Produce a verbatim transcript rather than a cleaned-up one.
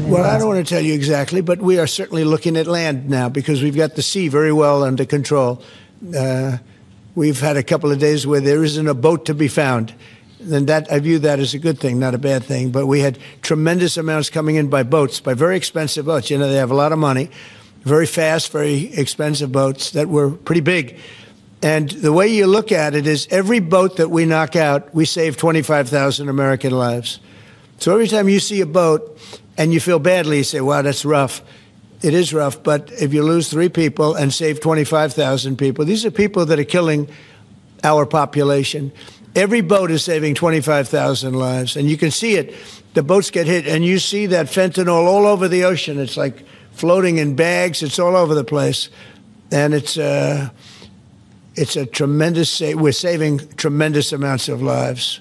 Well, I don't want to tell you exactly, but we are certainly looking at land now because we've got the sea very well under control. Uh, we've had a couple of days where there isn't a boat to be found. And that, I view that as a good thing, not a bad thing. But we had tremendous amounts coming in by boats, by very expensive boats. You know, they have a lot of money, very fast, very expensive boats that were pretty big. And the way you look at it is every boat that we knock out, we save twenty-five thousand American lives. So every time you see a boat and you feel badly, you say, wow, that's rough. It is rough, but if you lose three people and save twenty-five thousand people, these are people that are killing our population. Every boat is saving twenty-five thousand lives, and you can see it. The boats get hit, and you see that fentanyl all over the ocean. It's like floating in bags. It's all over the place, and it's uh, it's a tremendous. Sa- we're saving tremendous amounts of lives.